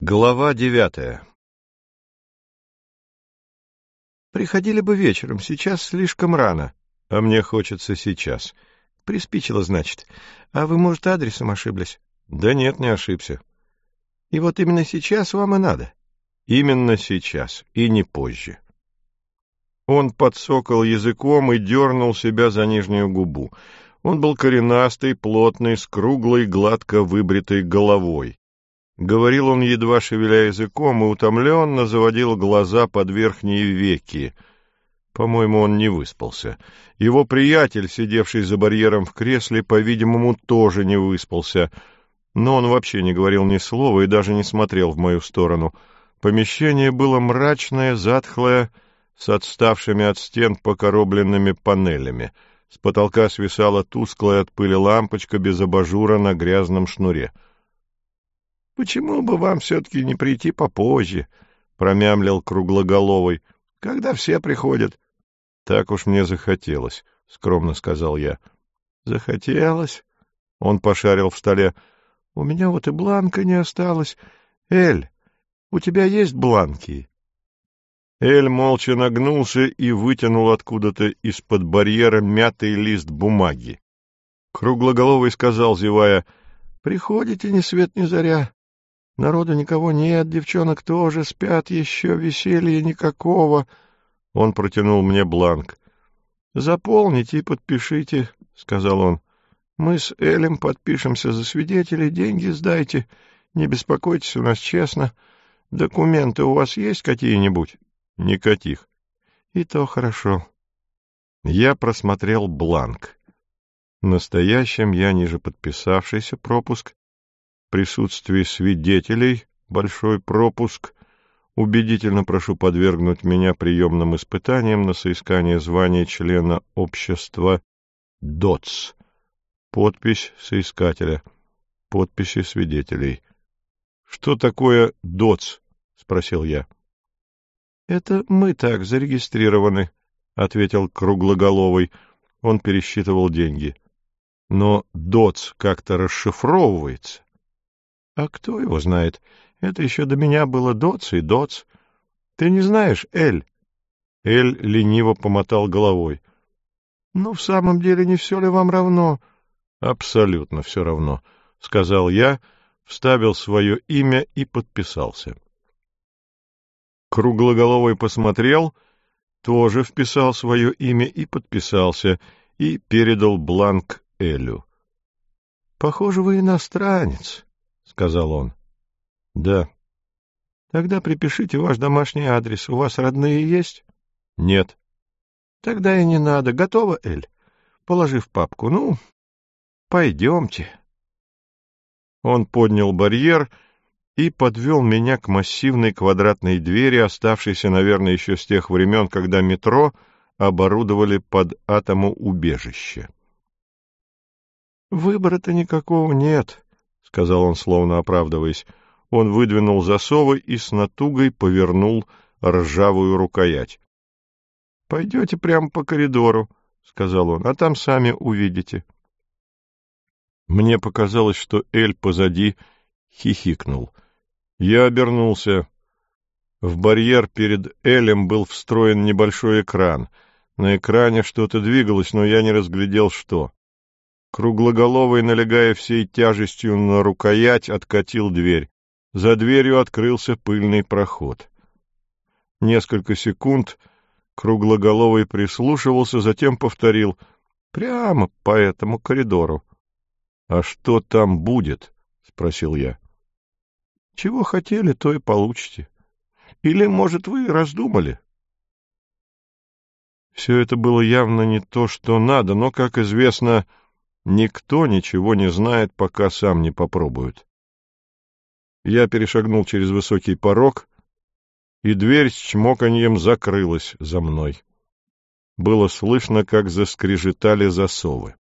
Глава 9. Приходили бы вечером, сейчас слишком рано. А мне хочется сейчас. Приспичило, значит. А вы, может, адресом ошиблись? Да нет, не ошибся. И вот именно сейчас вам и надо? Именно сейчас, и не позже. Он подсокал языком и дернул себя за нижнюю губу. Он был коренастый, плотный, с круглой, гладко выбритой головой. Говорил он, едва шевеля языком, и утомленно заводил глаза под верхние веки. По-моему, он не выспался. Его приятель, сидевший за барьером в кресле, по-видимому, тоже не выспался. Но он вообще не говорил ни слова и даже не смотрел в мою сторону. Помещение было мрачное, затхлое, с отставшими от стен покоробленными панелями. С потолка свисала тусклая от пыли лампочка без абажура на грязном шнуре. — Почему бы вам все-таки не прийти попозже? — промямлил Круглоголовый. — Когда все приходят. — Так уж мне захотелось, — скромно сказал я. — Захотелось? Он пошарил в столе. — У меня вот и бланка не осталось. Эль, у тебя есть бланки? Эль молча нагнулся и вытянул откуда-то из-под барьера мятый лист бумаги. Круглоголовый сказал, зевая: — Приходите ни свет ни заря. Народу никого нет, девчонок тоже спят, еще веселья никакого. Он протянул мне бланк. — Заполните и подпишите, — сказал он. — Мы с Элем подпишемся за свидетелей, деньги сдайте. Не беспокойтесь, у нас честно. Документы у вас есть какие-нибудь? — Никаких. — И то хорошо. Я просмотрел бланк. Настоящим я ниже подписавшийся пропуск. В присутствии свидетелей большой пропуск. Убедительно прошу подвергнуть меня приемным испытаниям на соискание звания члена общества ДОЦ. Подпись соискателя. Подписи свидетелей. — Что такое ДОЦ? — спросил я. — Это мы так зарегистрированы, — ответил Круглоголовый. Он пересчитывал деньги. — Но ДОЦ как-то расшифровывается. — А кто его знает? Это еще до меня было ДОЦ и ДОЦ. Ты не знаешь, Эль? Эль лениво помотал головой. — Ну, в самом деле, не все ли вам равно? — Абсолютно все равно, — сказал я, вставил свое имя и подписался. Круглоголовый посмотрел, тоже вписал свое имя и подписался, и передал бланк Элю. — Похоже, вы иностранец, — сказал он. — Да. — Тогда припишите ваш домашний адрес. У вас родные есть? — Нет. — Тогда и не надо. Готово, Эль? Положи в папку. Ну, пойдемте. Он поднял барьер и подвел меня к массивной квадратной двери, оставшейся, наверное, еще с тех времен, когда метро оборудовали под атомоубежище. — Выбора-то никакого нет, — сказал он, словно оправдываясь. Он выдвинул засовы и с натугой повернул ржавую рукоять. — Пойдете прямо по коридору, — сказал он, — а там сами увидите. Мне показалось, что Эль позади хихикнул. Я обернулся. В барьер перед Элем был встроен небольшой экран. На экране что-то двигалось, но я не разглядел, что. Круглоголовый, налегая всей тяжестью на рукоять, откатил дверь. За дверью открылся пыльный проход. Несколько секунд Круглоголовый прислушивался, затем повторил: «Прямо по этому коридору». «А что там будет?» — спросил я. «Чего хотели, то и получите. Или, может, вы раздумали?» Все это было явно не то, что надо, но, как известно, никто ничего не знает, пока сам не попробует. Я перешагнул через высокий порог, и дверь с чмоканьем закрылась за мной. Было слышно, как заскрежетали засовы.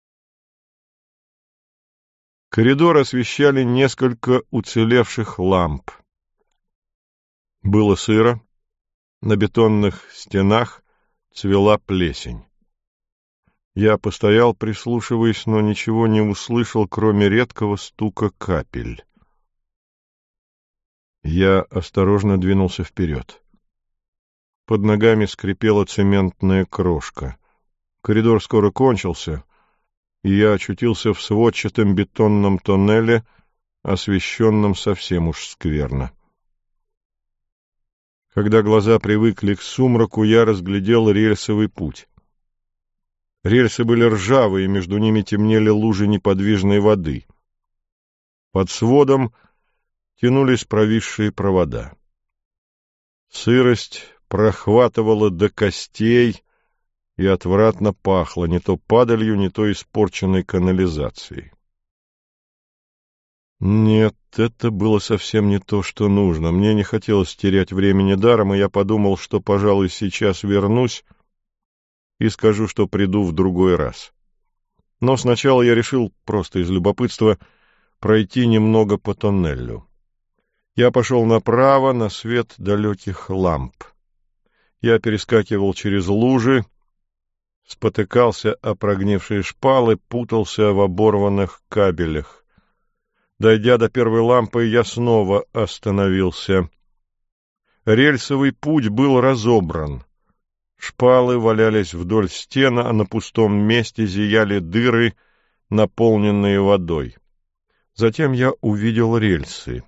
Коридор освещали несколько уцелевших ламп. Было сыро, на бетонных стенах цвела плесень. Я постоял, прислушиваясь, но ничего не услышал, кроме редкого стука капель. Я осторожно двинулся вперед. Под ногами скрипела цементная крошка. Коридор скоро кончился, и я очутился в сводчатом бетонном тоннеле, освещенном совсем уж скверно. Когда глаза привыкли к сумраку, я разглядел рельсовый путь. Рельсы были ржавые, между ними темнели лужи неподвижной воды. Под сводом тянулись провисшие провода. Сырость прохватывала до костей и отвратно пахло не то падалью, не то испорченной канализацией. Нет, это было совсем не то, что нужно. Мне не хотелось терять времени даром, и я подумал, что, пожалуй, сейчас вернусь и скажу, что приду в другой раз. Но сначала я решил, просто из любопытства, пройти немного по тоннелю. Я пошел направо, на свет далеких ламп. Я перескакивал через лужи, спотыкался о прогнившие шпалы, путался в оборванных кабелях. Дойдя до первой лампы, я снова остановился. Рельсовый путь был разобран. Шпалы валялись вдоль стен, а на пустом месте зияли дыры, наполненные водой. Затем я увидел рельсы.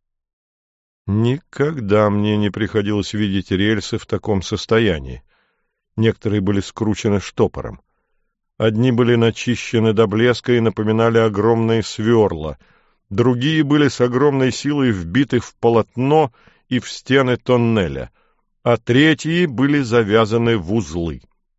Никогда мне не приходилось видеть рельсы в таком состоянии. Некоторые были скручены штопором. Одни были начищены до блеска и напоминали огромные сверла, другие были с огромной силой вбиты в полотно и в стены тоннеля, а третьи были завязаны в узлы.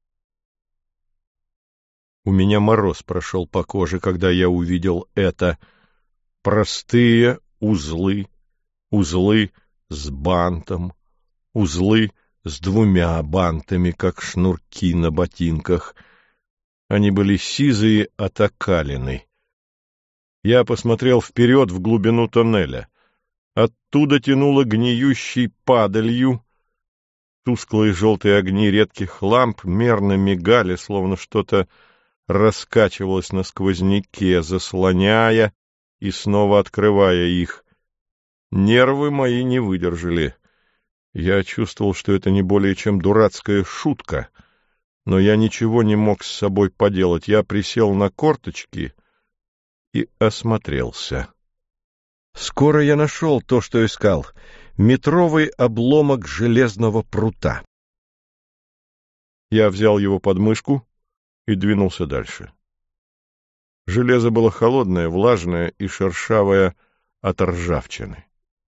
У меня мороз прошел по коже, когда я увидел это. Простые узлы, узлы с бантом, узлы с 2 бантами, как шнурки на ботинках. Они были сизые от окалины. Я посмотрел вперед в глубину тоннеля. Оттуда тянуло гниющей падалью. Тусклые желтые огни редких ламп мерно мигали, словно что-то раскачивалось на сквозняке, заслоняя и снова открывая их. Нервы мои не выдержали. Я чувствовал, что это не более чем дурацкая шутка, но я ничего не мог с собой поделать. Я присел на корточки и осмотрелся. Скоро я нашел то, что искал — метровый обломок железного прута. Я взял его под мышку и двинулся дальше. Железо было холодное, влажное и шершавое от ржавчины.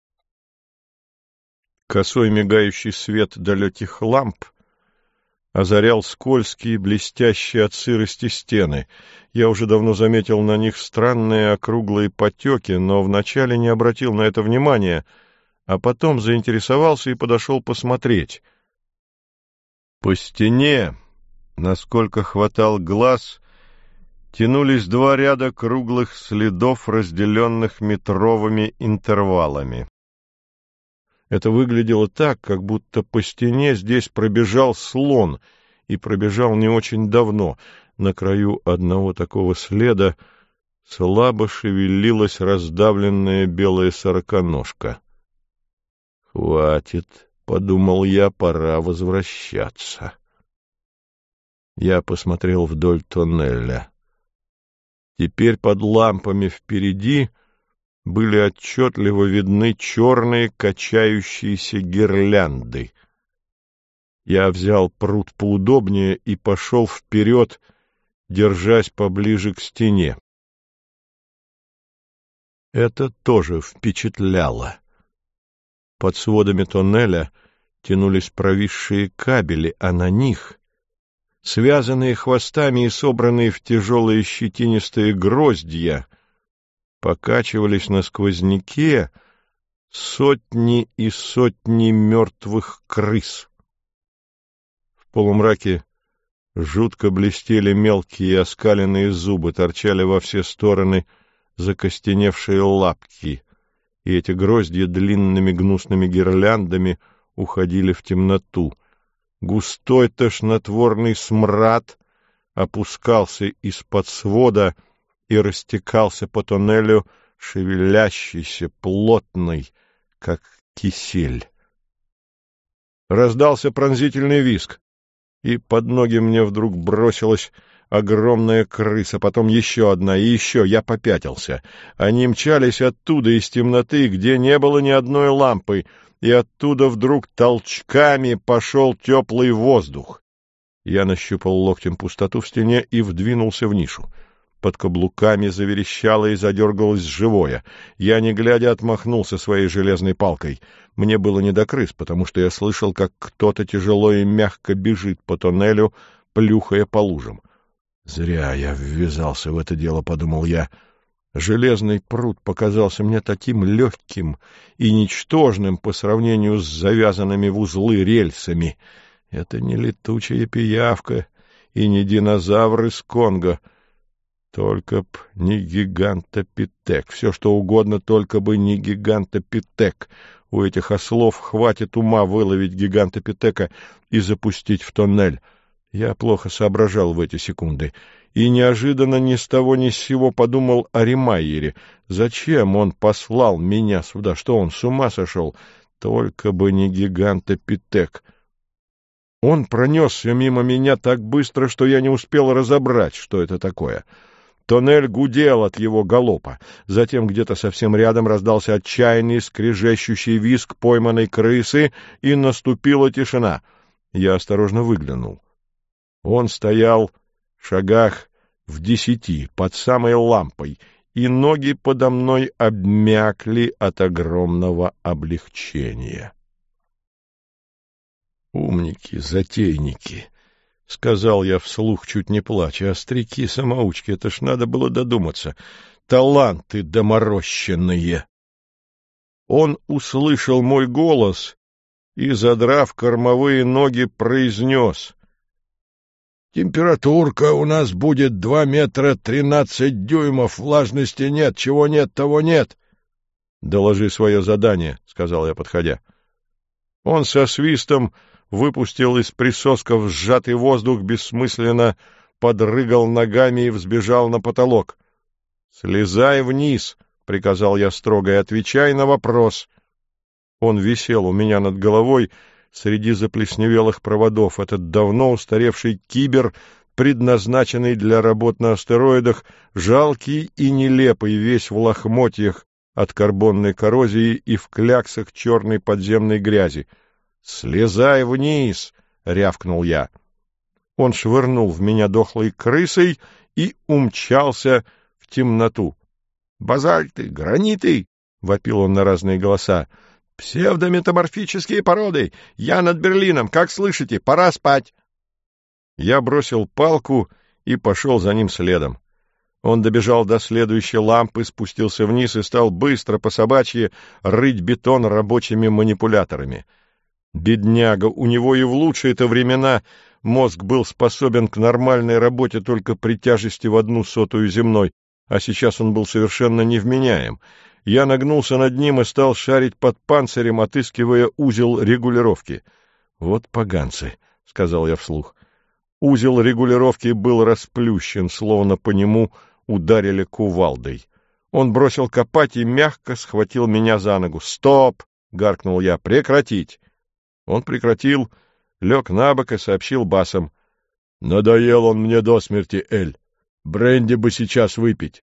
Косой мигающий свет далеких ламп озарял скользкие, блестящие от сырости стены. Я уже давно заметил на них странные округлые потеки, но вначале не обратил на это внимания, а потом заинтересовался и подошел посмотреть. По стене, насколько хватал глаз, тянулись 2 ряда круглых следов, разделенных метровыми интервалами. Это выглядело так, как будто по стене здесь пробежал слон, и пробежал не очень давно. На краю одного такого следа слабо шевелилась раздавленная белая сороконожка. «Хватит», — подумал я, — «пора возвращаться». Я посмотрел вдоль тоннеля. Теперь под лампами впереди были отчетливо видны черные качающиеся гирлянды. Я взял прут поудобнее и пошел вперед, держась поближе к стене. Это тоже впечатляло. Под сводами тоннеля тянулись провисшие кабели, а на них, связанные хвостами и собранные в тяжелые щетинистые гроздья, покачивались на сквозняке сотни и сотни мертвых крыс. В полумраке жутко блестели мелкие оскаленные зубы, торчали во все стороны закостеневшие лапки, и эти гроздья длинными гнусными гирляндами уходили в темноту. Густой тошнотворный смрад опускался из-под свода и растекался по тоннелю, шевелящийся, плотный, как кисель. Раздался пронзительный визг, и под ноги мне вдруг бросилась огромная крыса, потом еще одна и еще. Я попятился. Они мчались оттуда, из темноты, где не было ни одной лампы, и оттуда вдруг толчками пошел теплый воздух. Я нащупал локтем пустоту в стене и вдвинулся в нишу. Под каблуками заверещало и задергалось живое. Я, не глядя, отмахнулся своей железной палкой. Мне было не до крыс, потому что я слышал, как кто-то тяжело и мягко бежит по тоннелю, плюхая по лужам. «Зря я ввязался в это дело», — подумал я. Железный пруд показался мне таким легким и ничтожным по сравнению с завязанными в узлы рельсами. Это не летучая пиявка и не динозавр из Конго. Только б не гигантопитек. Все, что угодно, только бы не гигантопитек. У этих ослов хватит ума выловить гигантопитека и запустить в тоннель. Я плохо соображал в эти секунды. И неожиданно ни с того ни с сего подумал о Ремайере. Зачем он послал меня сюда? Что он, с ума сошел? Только бы не гигантопитек. Он пронесся мимо меня так быстро, что я не успел разобрать, что это такое. Тоннель гудел от его галопа. Затем где-то совсем рядом раздался отчаянный скрежещущий визг пойманной крысы, и наступила тишина. Я осторожно выглянул. Он стоял в шагах в 10 под самой лампой, и ноги подо мной обмякли от огромного облегчения. «Умники, затейники!» — сказал я вслух, чуть не плача. «Остряки-самоучки, это ж надо было додуматься. Таланты доморощенные!» Он услышал мой голос и, задрав кормовые ноги, произнес: «Температурка у нас будет 2 метра 13 дюймов, влажности нет, чего нет, того нет». «Доложи свое задание», — сказал я, подходя. Он со свистом выпустил из присосков сжатый воздух, бессмысленно подрыгал ногами и взбежал на потолок. «Слезай вниз», — приказал я строго, — «и отвечай на вопрос». Он висел у меня над головой среди заплесневелых проводов. Этот давно устаревший кибер, предназначенный для работ на астероидах, жалкий и нелепый, весь в лохмотьях от карбонной коррозии и в кляксах черной подземной грязи. «Слезай вниз!» — рявкнул я. Он швырнул в меня дохлой крысой и умчался в темноту. «Базальты, граниты!» — вопил он на разные голоса. «Псевдометаморфические породы! Я над Берлином! Как слышите? Пора спать!» Я бросил палку и пошел за ним следом. Он добежал до следующей лампы, спустился вниз и стал быстро по собачьи рыть бетон рабочими манипуляторами. Бедняга, у него и в лучшие-то времена мозг был способен к нормальной работе только при тяжести в 1/100 земной, а сейчас он был совершенно невменяем. Я нагнулся над ним и стал шарить под панцирем, отыскивая узел регулировки. «Вот поганцы», — сказал я вслух. Узел регулировки был расплющен, словно по нему ударили кувалдой. Он бросил копать и мягко схватил меня за ногу. «Стоп!» — гаркнул я. «Прекратить!» Он прекратил, лег на бок и сообщил басом: «Надоел он мне до смерти, Эль. Бренди бы сейчас выпить».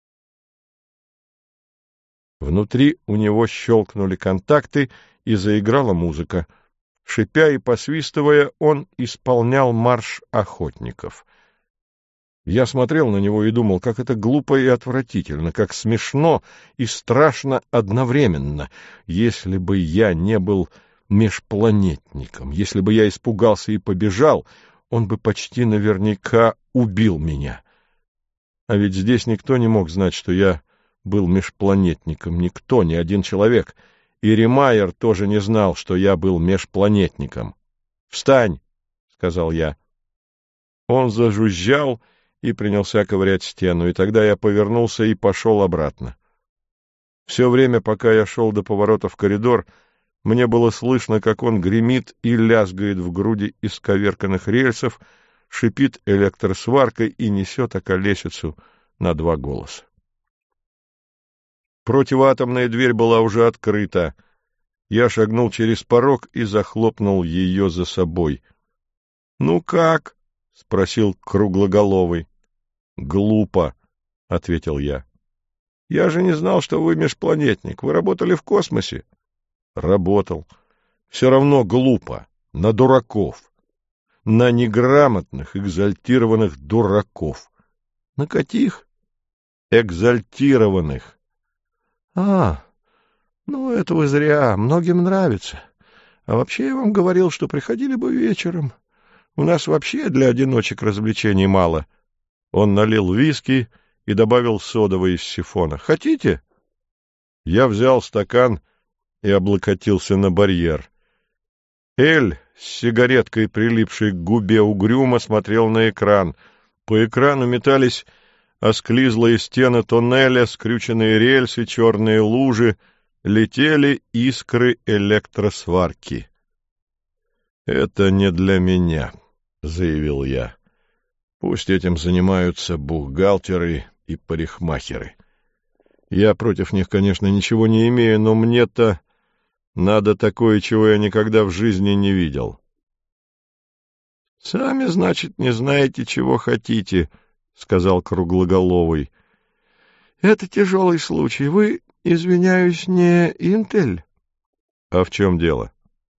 Внутри у него щелкнули контакты, и заиграла музыка. Шипя и посвистывая, он исполнял марш охотников. Я смотрел на него и думал, как это глупо и отвратительно, как смешно и страшно одновременно. Если бы я не был межпланетником, если бы я испугался и побежал, он бы почти наверняка убил меня. А ведь здесь никто не мог знать, что я был межпланетником, никто, ни один человек. И Ремайер тоже не знал, что я был межпланетником. «Встань!» — сказал я. Он зажужжал и принялся ковырять стену, и тогда я повернулся и пошел обратно. Все время, пока я шел до поворота в коридор, мне было слышно, как он гремит и лязгает в груди исковерканных рельсов, шипит электросваркой и несет околесицу на 2 голоса. Противоатомная дверь была уже открыта. Я шагнул через порог и захлопнул ее за собой. — Ну как? — спросил Круглоголовый. — Глупо, — ответил я. — Я же не знал, что вы межпланетник. Вы работали в космосе? — Работал. Все равно глупо. На дураков. На неграмотных, экзальтированных дураков. — На каких? — Экзальтированных. — Ну, это вы зря. Многим нравится. А вообще я вам говорил, что приходили бы вечером. У нас вообще для одиночек развлечений мало. Он налил виски и добавил содовой из сифона. Хотите? Я взял стакан и облокотился на барьер. Эль с сигареткой, прилипшей к губе, угрюмо смотрел на экран. По экрану метались осклизлые стены тоннеля, скрюченные рельсы, черные лужи, летели искры электросварки. — Это не для меня, — заявил я. — Пусть этим занимаются бухгалтеры и парикмахеры. Я против них, конечно, ничего не имею, но мне-то надо такое, чего я никогда в жизни не видел. — Сами, значит, не знаете, чего хотите, — сказал Круглоголовый. — Это тяжелый случай. Вы, извиняюсь, не Интель? — А в чем дело?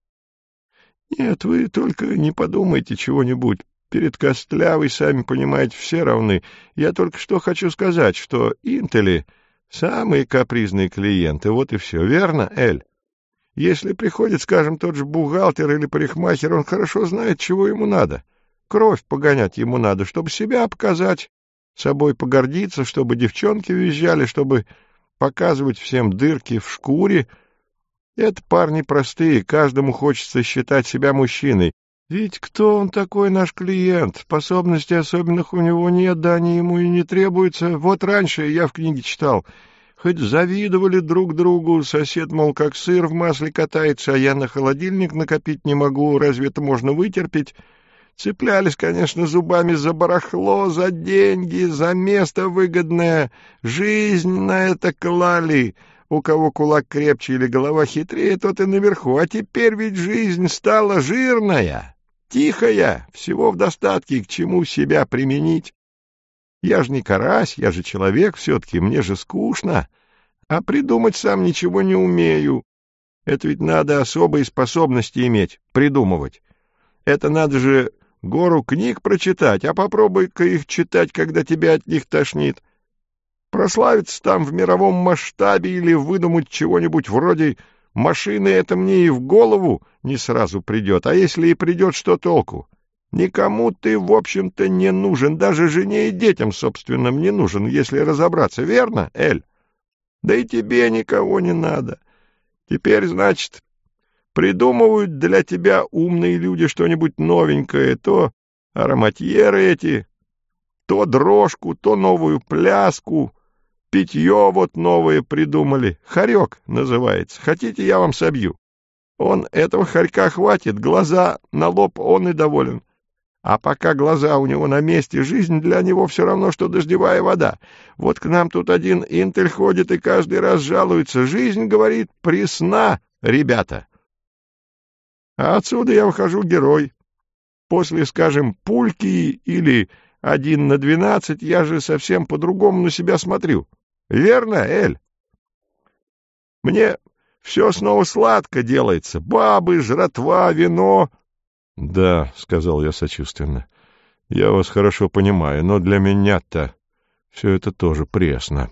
— Нет, вы только не подумайте чего-нибудь. Перед Костлявой, сами понимаете, все равны. Я только что хочу сказать, что Интели — самые капризные клиенты. Вот и все. Верно, Эль? Если приходит, скажем, тот же бухгалтер или парикмахер, он хорошо знает, чего ему надо. Кровь погонять ему надо, чтобы себя показать, собой погордиться, чтобы девчонки визжали, чтобы показывать всем дырки в шкуре. Это парни простые, каждому хочется считать себя мужчиной. Ведь кто он такой, наш клиент? Способностей особенных у него нет, да они ему и не требуются. Вот раньше я в книге читал, хоть завидовали друг другу, сосед, мол, как сыр в масле катается, а я на холодильник накопить не могу, разве это можно вытерпеть? Цеплялись, конечно, зубами за барахло, за деньги, за место выгодное, жизнь на это клали. У кого кулак крепче или голова хитрее, тот и наверху. А теперь ведь жизнь стала жирная, тихая, всего в достатке, к чему себя применить. Я же не карась, я же человек все-таки, мне же скучно, а придумать сам ничего не умею. Это ведь надо особые способности иметь, придумывать. Это надо же гору книг прочитать, а попробуй-ка их читать, когда тебя от них тошнит. Прославиться там в мировом масштабе или выдумать чего-нибудь вроде машины, это мне и в голову не сразу придет. А если и придет, что толку? Никому ты, в общем-то, не нужен, даже жене и детям, собственным, не нужен, если разобраться, верно, Эль? Да и тебе никого не надо. Теперь, значит, придумывают для тебя умные люди что-нибудь новенькое, то ароматьеры эти, то дрожку, то новую пляску. Питье вот новое придумали. Хорек называется. Хотите, я вам собью? Он этого хорька хватит, глаза на лоб, он и доволен. А пока глаза у него на месте, жизнь для него все равно, что дождевая вода. Вот к нам тут один Интель ходит и каждый раз жалуется. Жизнь, говорит, пресна, ребята. А отсюда я выхожу герой. После, скажем, пульки или 1/12 я же совсем по-другому на себя смотрю. Верно, Эль? Мне все снова сладко делается. Бабы, жратва, вино. — Да, — сказал я сочувственно, — я вас хорошо понимаю, но для меня-то все это тоже пресно.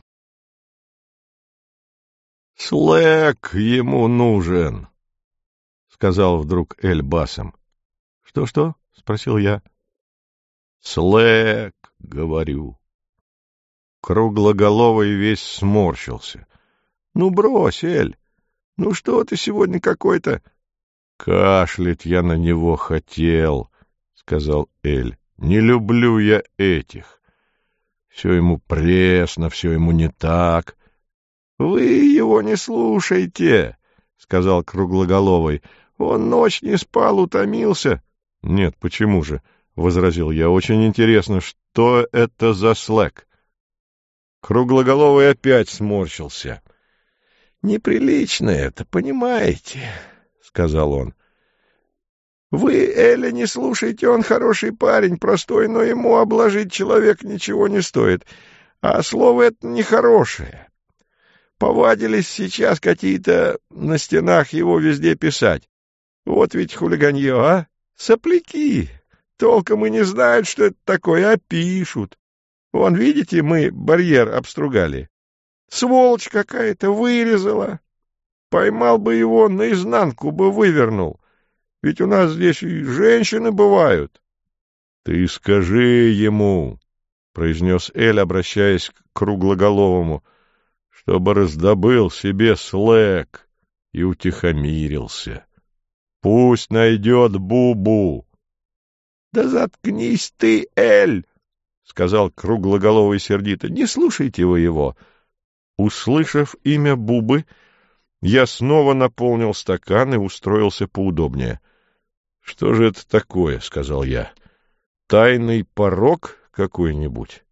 — Слэк ему нужен, — сказал вдруг Эль басом. Что — спросил я. — Слэк, говорю. Круглоголовый весь сморщился. — Ну, брось, Эль, ну что ты сегодня какой-то... — Кашлять я на него хотел, — сказал Эль. — Не люблю я этих. Все ему пресно, все ему не так. — Вы его не слушайте, — сказал Круглоголовый. — Он ночь не спал, утомился. — Нет, почему же? — возразил я. — Очень интересно, что это за Слэк? Круглоголовый опять сморщился. неприлично это, понимаете, — сказал он. Вы Эля не слушайте, он хороший парень, простой, но ему обложить человек ничего не стоит. А слово это нехорошее. Повадились сейчас какие-то на стенах его везде писать. Вот ведь хулиганье, а? Сопляки. Толком и не знают, что это такое, а пишут. Вон, видите, мы барьер обстругали. Сволочь какая-то вырезала. Поймал бы его, наизнанку бы вывернул. Ведь у нас здесь и женщины бывают. — Ты скажи ему, — произнес Эль, обращаясь к Круглоголовому, — чтобы раздобыл себе слэк и утихомирился. Пусть найдет Бубу. — Да заткнись ты, Эль, — сказал Круглоголовый сердито. — Не слушайте вы его. Услышав имя Бубы, я снова наполнил стакан и устроился поудобнее. — Что же это такое? — сказал я. — Тайный порок какой-нибудь?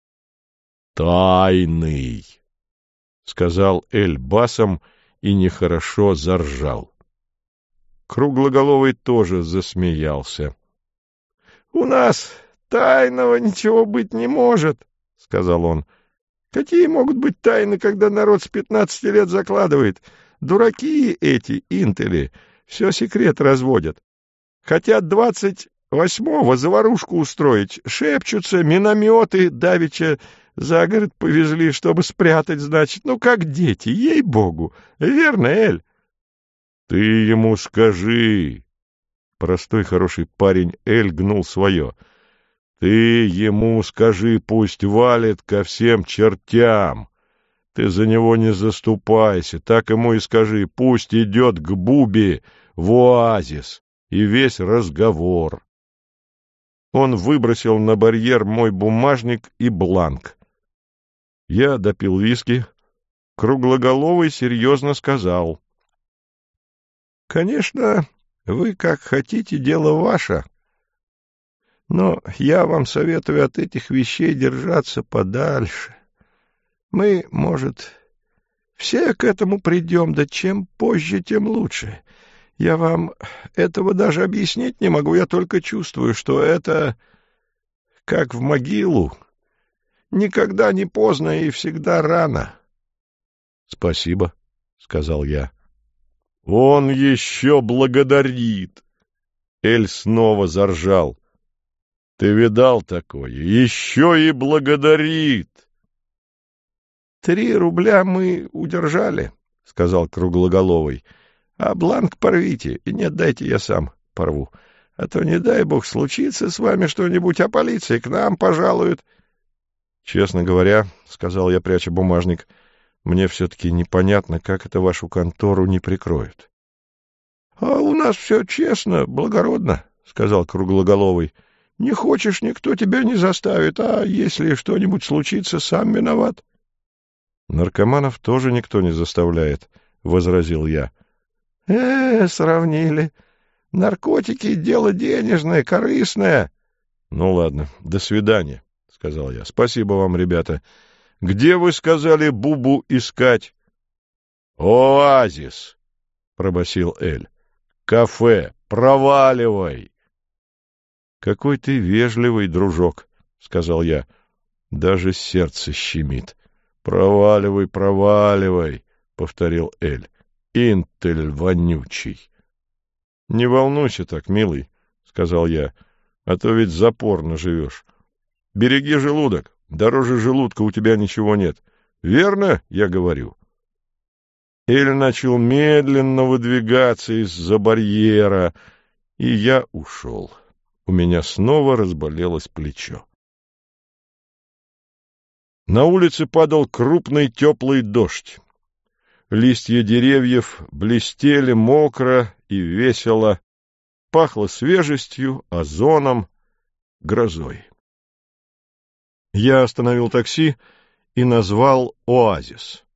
— Тайный, — сказал Эль басом и нехорошо заржал. Круглоголовый тоже засмеялся. — У нас тайного ничего быть не может, — сказал он. — Какие могут быть тайны, когда народ с 15 лет закладывает? Дураки эти, интели, все секрет разводят. Хотят 28-го заварушку устроить, шепчутся, минометы давеча за город повезли, чтобы спрятать, значит. Ну, как дети, ей-богу. Верно, Эль? — Ты ему скажи. Простой хороший парень Эль гнул свое. — Ты ему скажи, пусть валит ко всем чертям. Ты за него не заступайся, так ему и скажи, пусть идет к Бубе в оазис, и весь разговор. Он выбросил на барьер мой бумажник и бланк. Я допил виски. Круглоголовый серьезно сказал: — Конечно, вы как хотите, дело ваше, но я вам советую от этих вещей держаться подальше. Мы, может, все к этому придем, да чем позже, тем лучше. Я вам этого даже объяснить не могу, я только чувствую, что это как в могилу. Никогда не поздно и всегда рано. — Спасибо, — сказал я. — Он еще благодарит. Эль снова заржал. — Ты видал такое? Еще и благодарит. — 3 рубля мы удержали, — сказал Круглоголовый. — А бланк порвите. Нет, дайте я сам порву. А то, не дай бог, случится с вами что-нибудь, а полиция к нам пожалует. — Честно говоря, — сказал я, пряча бумажник, — мне все-таки непонятно, как это вашу контору не прикроют. — А у нас все честно, благородно, — сказал Круглоголовый. — Не хочешь, никто тебя не заставит, а если что-нибудь случится, сам виноват. — Наркоманов тоже никто не заставляет, — возразил я. — сравнили. Наркотики — дело денежное, корыстное. — Ну, ладно, до свидания, — сказал я. — Спасибо вам, ребята. Где, вы сказали, Бубу искать? — Оазис, — пробасил Эль. — Кафе, проваливай. — Какой ты вежливый, дружок, — сказал я. Даже сердце щемит. — Проваливай, проваливай, — повторил Эль. — Интель вонючий. — Не волнуйся так, милый, — сказал я, — а то ведь запорно живешь. Береги желудок, дороже желудка у тебя ничего нет. Верно, я говорю? Эль начал медленно выдвигаться из-за барьера, и я ушел. У меня снова разболелось плечо. На улице падал крупный теплый дождь. Листья деревьев блестели мокро и весело, пахло свежестью, озоном, грозой. Я остановил такси и назвал «Оазис».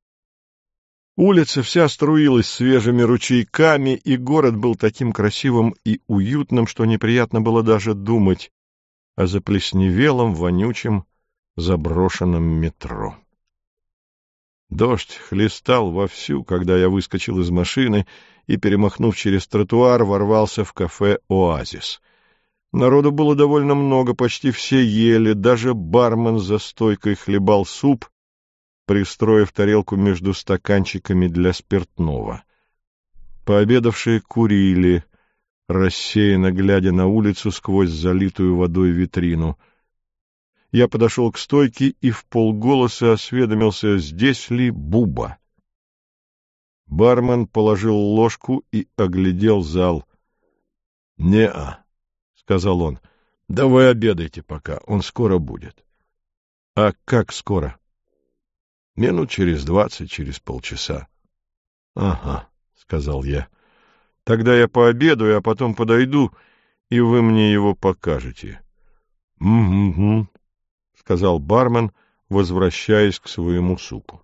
Улица вся струилась свежими ручейками, и город был таким красивым и уютным, что неприятно было даже думать о заплесневелом, вонючем, заброшенном метро. Дождь хлестал вовсю, когда я выскочил из машины и, перемахнув через тротуар, ворвался в кафе «Оазис». Народу было довольно много, почти все ели, даже бармен за стойкой хлебал суп, пристроив тарелку между стаканчиками для спиртного. Пообедавшие курили, рассеянно глядя на улицу сквозь залитую водой витрину. Я подошел к стойке и вполголоса осведомился, здесь ли Буба. Бармен положил ложку и оглядел зал. — Не-а, — сказал он, — да вы обедайте пока, он скоро будет. — А как скоро? — Минут через 20, через полчаса. — Ага, — сказал я. — Тогда я пообедаю, а потом подойду, и вы мне его покажете. — Угу, — сказал бармен, возвращаясь к своему супу.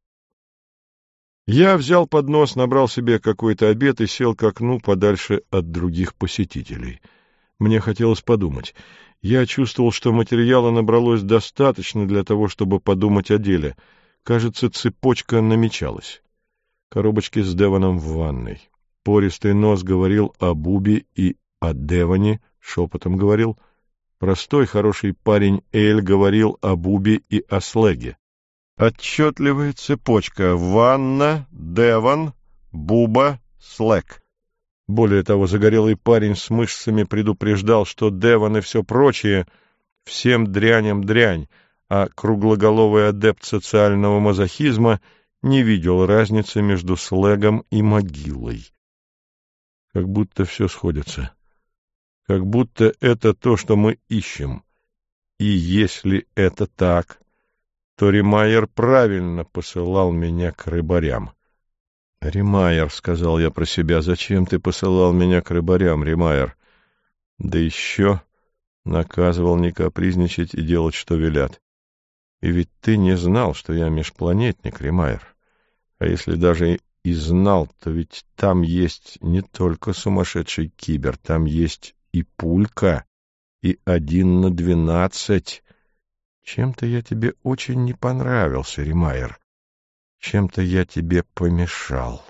Я взял поднос, набрал себе какой-то обед и сел к окну подальше от других посетителей. Мне хотелось подумать. Я чувствовал, что материала набралось достаточно для того, чтобы подумать о деле. Кажется, цепочка намечалась. Коробочки с Девоном в ванной. Пористый нос говорил о Бубе и о Девоне, шепотом говорил. Простой, хороший парень Эль говорил о Бубе и о Слеге. Отчетливая цепочка: ванна, Девон, Буба, Слег. Более того, загорелый парень с мышцами предупреждал, что Девон и все прочее всем дряням дрянь, а круглоголовый адепт социального мазохизма не видел разницы между Слегом и могилой. Как будто все сходится. Как будто это то, что мы ищем. И если это так, то Римайер правильно посылал меня к рыбарям. — Римайер, — сказал я про себя, — зачем ты посылал меня к рыбарям, Римайер? Да еще наказывал не капризничать и делать, что велят. И ведь ты не знал, что я межпланетник, Римайер. А если даже и знал, то ведь там есть не только сумасшедший кибер, там есть и пулька, и 1 на 12. Чем-то я тебе очень не понравился, Римайер. Чем-то я тебе помешал.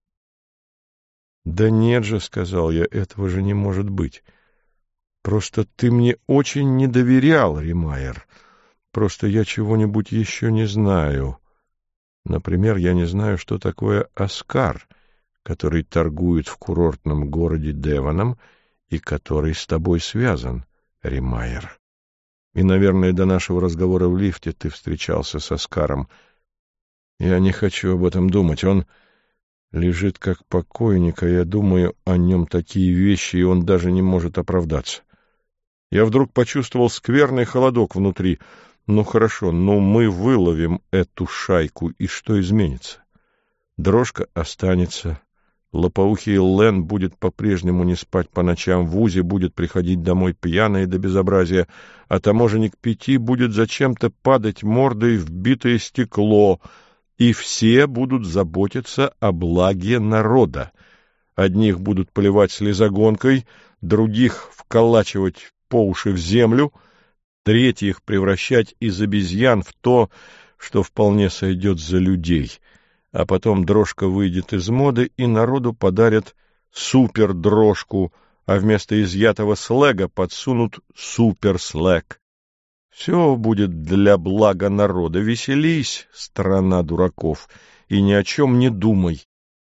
— Да нет же, — сказал я, — этого же не может быть. Просто ты мне очень не доверял, Римайер. Просто я чего-нибудь еще не знаю. Например, я не знаю, что такое Оскар, который торгует в курортном городе Девоном и который с тобой связан, Римайер. И, наверное, до нашего разговора в лифте ты встречался с Оскаром. Я не хочу об этом думать. Он лежит как покойник, а я думаю о нем такие вещи, и он даже не может оправдаться. Я вдруг почувствовал скверный холодок внутри. Ну, хорошо, но мы выловим эту шайку, и что изменится? Дрожка останется. Лопоухий Лен будет по-прежнему не спать по ночам, Вузи будет приходить домой пьяный до безобразия, а таможенник Пяти будет зачем-то падать мордой в битое стекло, и все будут заботиться о благе народа. Одних будут поливать слезогонкой, других вколачивать по уши в землю, третьих превращать из обезьян в то, что вполне сойдет за людей. А потом дрожка выйдет из моды, и народу подарят супердрожку, а вместо изъятого слэга подсунут суперслэг. Все будет для блага народа. Веселись, страна дураков, и ни о чем не думай.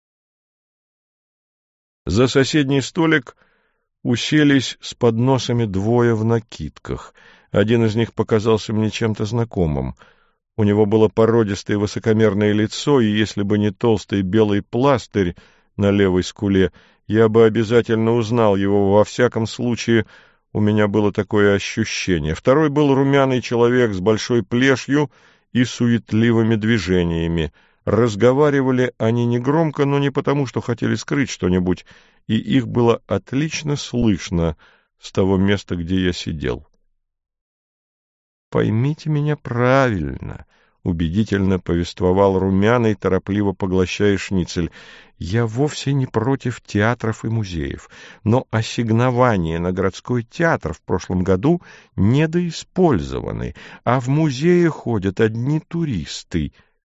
За соседний столик уселись с подносами двое в накидках. Один из них показался мне чем-то знакомым. У него было породистое высокомерное лицо, и если бы не толстый белый пластырь на левой скуле, я бы обязательно узнал его. Во всяком случае, у меня было такое ощущение. Второй был румяный человек с большой плешью и суетливыми движениями. Разговаривали они негромко, но не потому, что хотели скрыть что-нибудь, и их было отлично слышно с того места, где я сидел. «Поймите меня правильно», — убедительно повествовал румяный, торопливо поглощая шницель. «Я вовсе не против театров и музеев, но ассигнования на городской театр в прошлом году недоиспользованы, а в музеи ходят одни туристы».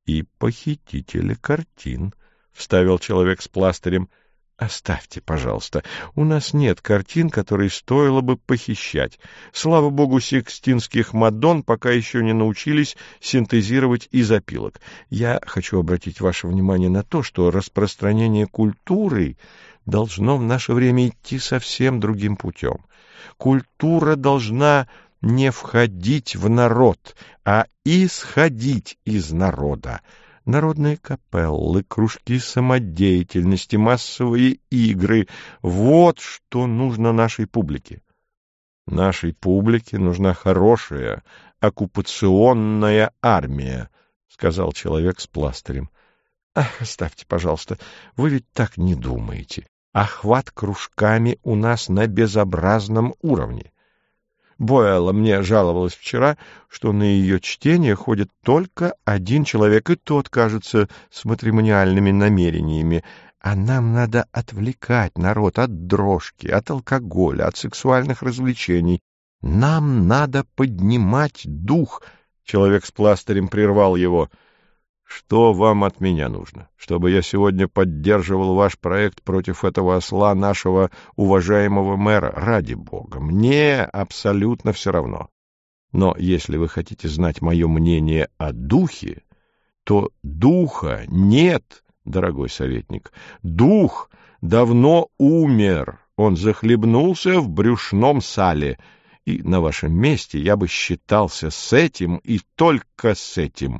И похитители картин, — вставил человек с пластырем. — Оставьте, пожалуйста. У нас нет картин, которые стоило бы похищать. Слава богу, Сикстинских Мадонн пока еще не научились синтезировать из опилок. Я хочу обратить ваше внимание на то, что распространение культуры должно в наше время идти совсем другим путем. Культура должна не входить в народ, а исходить из народа. Народные капеллы, кружки самодеятельности, массовые игры — вот что нужно нашей публике. Нашей публике нужна хорошая оккупационная армия, — сказал человек с пластырем. — Ах, оставьте, пожалуйста, вы ведь так не думаете. Охват кружками у нас на безобразном уровне. Боэлла мне жаловалась вчера, что на ее чтение ходит только один человек, и тот, кажется, с матримониальными намерениями. А нам надо отвлекать народ от дрожки, от алкоголя, от сексуальных развлечений. Нам надо поднимать дух. Человек с пластырем прервал его. Что вам от меня нужно? Чтобы я сегодня поддерживал ваш проект против этого осла нашего уважаемого мэра? Ради бога, мне абсолютно все равно. Но если вы хотите знать мое мнение о духе, то духа нет, дорогой советник. Дух давно умер, он захлебнулся в брюшном сале, и на вашем месте я бы считался с этим и только с этим.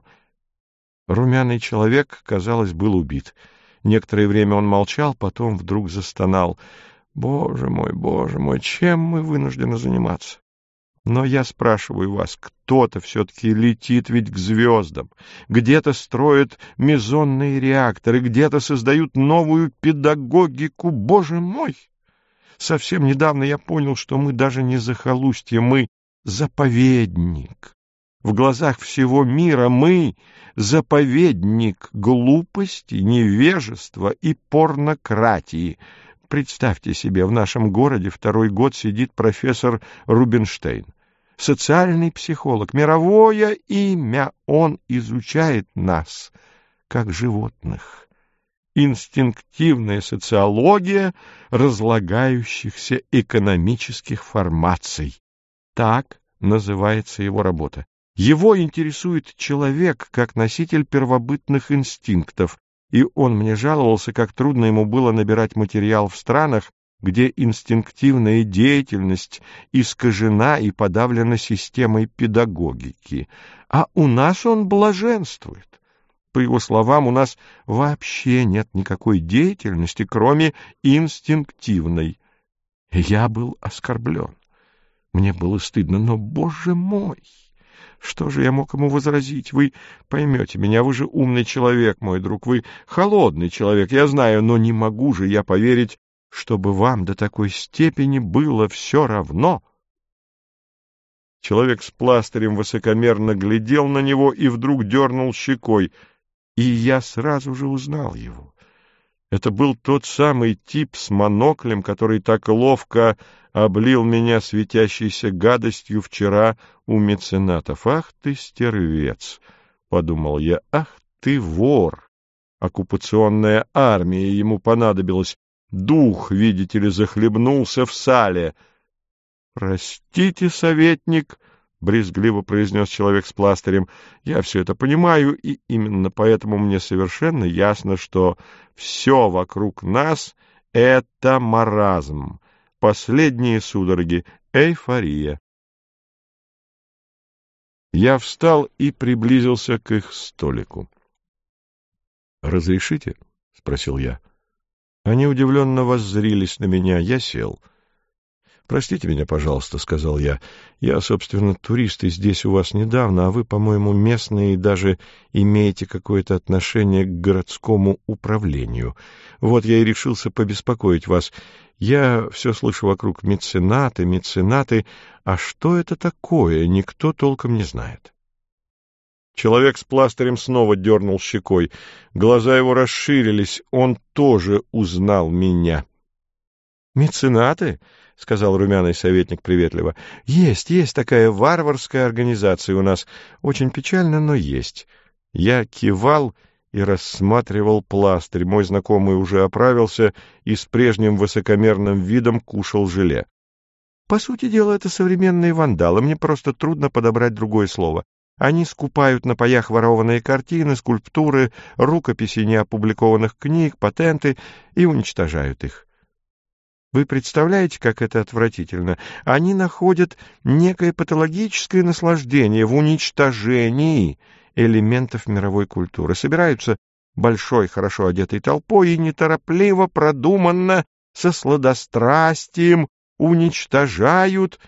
Румяный человек, казалось, был убит. Некоторое время он молчал, потом вдруг застонал. Боже мой, чем мы вынуждены заниматься? Но я спрашиваю вас, кто-то все-таки летит ведь к звездам, где-то строят мезонные реакторы, где-то создают новую педагогику. Боже мой! Совсем недавно я понял, что мы даже не захолустье, мы заповедник. В глазах всего мира мы заповедник глупости, невежества и порнократии. Представьте себе, в нашем городе второй год сидит профессор Рубинштейн, социальный психолог, мировое имя, он изучает нас, как животных. Инстинктивная социология разлагающихся экономических формаций. Так называется его работа. Его интересует человек как носитель первобытных инстинктов, и он мне жаловался, как трудно ему было набирать материал в странах, где инстинктивная деятельность искажена и подавлена системой педагогики. А у нас он блаженствует. По его словам, у нас вообще нет никакой деятельности, кроме инстинктивной. Я был оскорблен. Мне было стыдно, но, боже мой! Что же я мог ему возразить? Вы поймете меня, вы же умный человек, мой друг, вы холодный человек, я знаю, но не могу же я поверить, чтобы вам до такой степени было все равно. Человек с пластырем высокомерно глядел на него и вдруг дернул щекой, и я сразу же узнал его. Это был тот самый тип с моноклем, который так ловко облил меня светящейся гадостью вчера у меценатов. «Ах ты, стервец!» — подумал я. «Ах ты, вор! Оккупационная армия ему понадобилась. Дух, видите ли, захлебнулся в сале». «Простите, советник», — брезгливо произнес человек с пластырем, — «я все это понимаю, и именно поэтому мне совершенно ясно, что все вокруг нас — это маразм, последние судороги, эйфория». Я встал и приблизился к их столику. «Разрешите?» — спросил я. Они удивленно воззрились на меня. Я сел. «Простите меня, пожалуйста», — сказал я. «Я, собственно, турист, и здесь у вас недавно, а вы, по-моему, местные и даже имеете какое-то отношение к городскому управлению. Вот я и решился побеспокоить вас. Я все слышу вокруг меценаты. А что это такое, никто толком не знает». Человек с пластырем снова дернул щекой. Глаза его расширились. Он тоже узнал меня. «Меценаты?» — сказал румяный советник приветливо. — Есть такая варварская организация у нас. Очень печально, но есть. Я кивал и рассматривал пластырь. Мой знакомый уже оправился и с прежним высокомерным видом кушал желе. По сути дела, это современные вандалы. Мне просто трудно подобрать другое слово. Они скупают на паях ворованные картины, скульптуры, рукописи неопубликованных книг, патенты и уничтожают их. Вы представляете, как это отвратительно? Они находят некое патологическое наслаждение в уничтожении элементов мировой культуры. Собираются большой, хорошо одетой толпой и неторопливо, продуманно, со сладострастием уничтожают...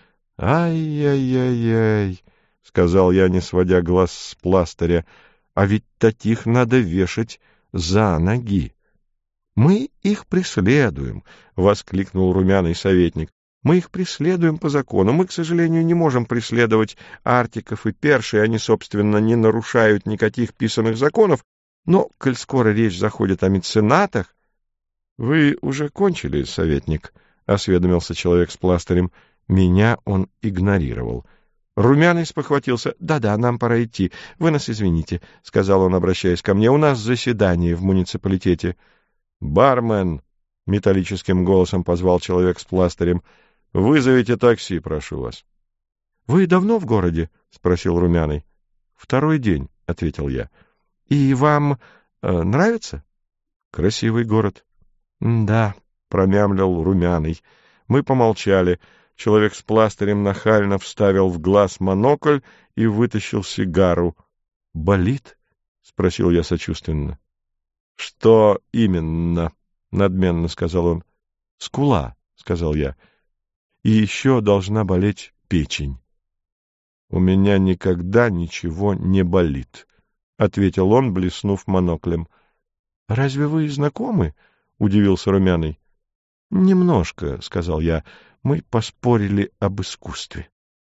Ай-яй-яй-яй, — сказал я, не сводя глаз с пластыря, — а ведь таких надо вешать за ноги. — Мы их преследуем, — воскликнул румяный советник. — Мы их преследуем по закону. Мы, к сожалению, не можем преследовать артиков и першей. Они, собственно, не нарушают никаких писаных законов. Но, коль скоро речь заходит о меценатах... — Вы уже кончили, советник? — осведомился человек с пластырем. Меня он игнорировал. Румяный спохватился. «Да-да, нам пора идти. Вы нас извините», — сказал он, обращаясь ко мне. «У нас заседание в муниципалитете». «Бармен», — металлическим голосом позвал человек с пластырем, — «вызовите такси, прошу вас». «Вы давно в городе?» — спросил Румяный. «Второй день», — ответил я. «И вам нравится?» «Красивый город». «Да», — промямлил Румяный. Мы помолчали. Человек с пластырем нахально вставил в глаз монокль и вытащил сигару. «Болит?» — спросил я сочувственно. «Что именно?» — надменно сказал он. «Скула», — сказал я. «И еще должна болеть печень». «У меня никогда ничего не болит», — ответил он, блеснув моноклем. «Разве вы знакомы?» — удивился Румяный. «Немножко», — сказал я. «Мы поспорили об искусстве».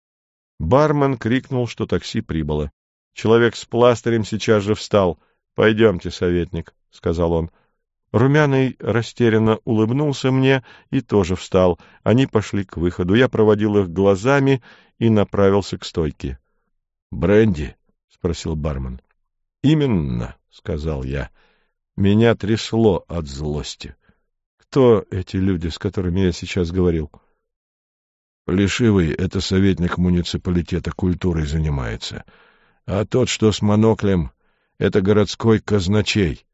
Бармен крикнул, что такси прибыло. Человек с пластырем сейчас же встал. «Пойдемте, советник», — сказал он. Румяный растерянно улыбнулся мне и тоже встал. Они пошли к выходу. Я проводил их глазами и направился к стойке. «Бренди?» — спросил бармен. «Именно», — сказал я. Меня трясло от злости. «Кто эти люди, с которыми я сейчас говорил?» «Плешивый — это советник муниципалитета, культурой занимается. А тот, что с моноклем, — это городской казначей».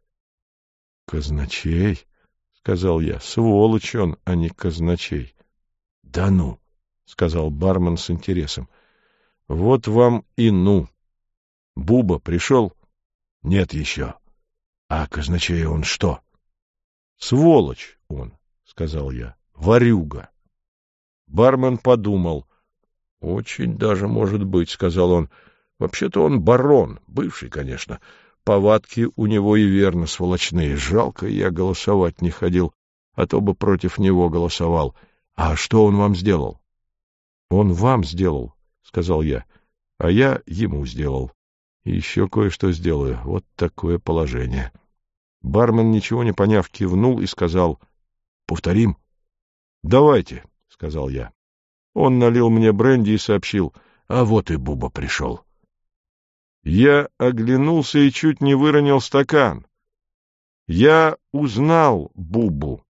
«Казначей?» — сказал я. «Сволочь он, а не казначей». «Да ну!» — сказал бармен с интересом. «Вот вам и ну. Буба пришел?» «Нет еще. А казначей он что?» «Сволочь он», — сказал я. «Ворюга». Бармен подумал. «Очень даже может быть», — сказал он. «Вообще-то он барон, бывший, конечно. Повадки у него и верно сволочные. Жалко, я голосовать не ходил, а то бы против него голосовал. А что он вам сделал?» «Он вам сделал», — сказал я, — «а я ему сделал. И еще кое-что сделаю. Вот такое положение». Бармен, ничего не поняв, кивнул и сказал: «Повторим?» «Давайте», — сказал я. Он налил мне бренди и сообщил: «А вот и Буба пришел». Я оглянулся и чуть не выронил стакан. Я узнал Бубу.